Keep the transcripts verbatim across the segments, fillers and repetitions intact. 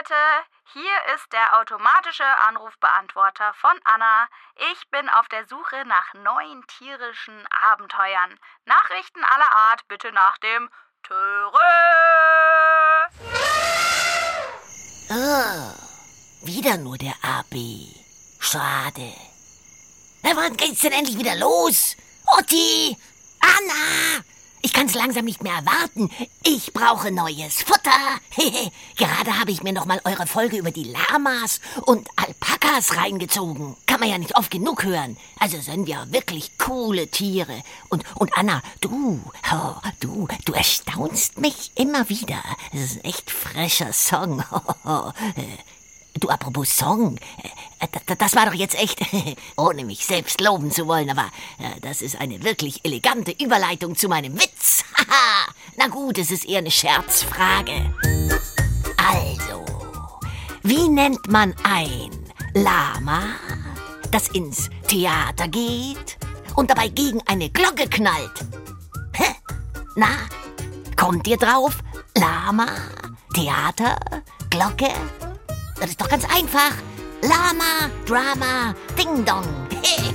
Leute, hier ist der automatische Anrufbeantworter von Anna. Ich bin auf der Suche nach neuen tierischen Abenteuern. Nachrichten aller Art bitte nach dem Töre. Oh, wieder nur der A B. Schade. Na, wann geht's denn endlich wieder los? Otti! Anna! Ich kann's langsam nicht mehr erwarten. Ich brauche neues Futter. Gerade habe ich mir noch mal eure Folge über die Lamas und Alpakas reingezogen. Kann man ja nicht oft genug hören. Also sind ja wirklich coole Tiere. Und, und Anna, du, oh, du, du erstaunst mich immer wieder. Das ist ein echt frischer Song. Du, apropos Song, das war doch jetzt echt, ohne mich selbst loben zu wollen, aber das ist eine wirklich elegante Überleitung zu meinem Witz. Na gut, es ist eher eine Scherzfrage. Also, wie nennt man ein Lama, das ins Theater geht und dabei gegen eine Glocke knallt? Na, kommt ihr drauf? Lama, Theater, Glocke? Das ist doch ganz einfach. Lama, Drama, Ding Dong. Hey.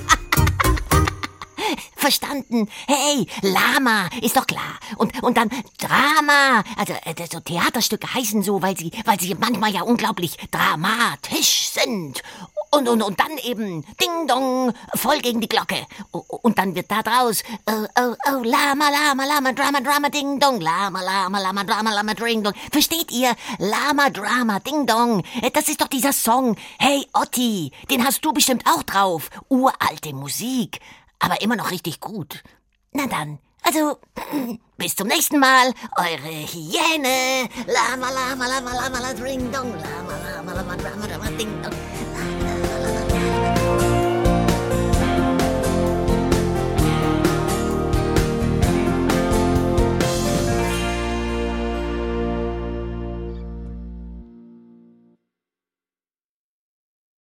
Verstanden? Hey, Lama, ist doch klar. Und, und dann Drama. Also äh, so Theaterstücke heißen so, weil sie, weil sie manchmal ja unglaublich dramatisch sind. Und, und, und dann eben Ding Dong, voll gegen die Glocke. Und dann wird da draus, oh, oh, oh, Lama, Lama, Lama, Drama, Drama, Ding Dong, Lama, Lama, Lama, Drama, Lama, Ding Dong. Versteht ihr? Lama, Drama, Ding Dong. Das ist doch dieser Song. Hey, Otti, den hast du bestimmt auch drauf. Uralte Musik, aber immer noch richtig gut. Na dann, also, bis zum nächsten Mal, eure Hyäne. Lama, Lama, Lama, Lama, Ding Dong, Lama, Lama, Lama, Drama, Drama, Ding Dong.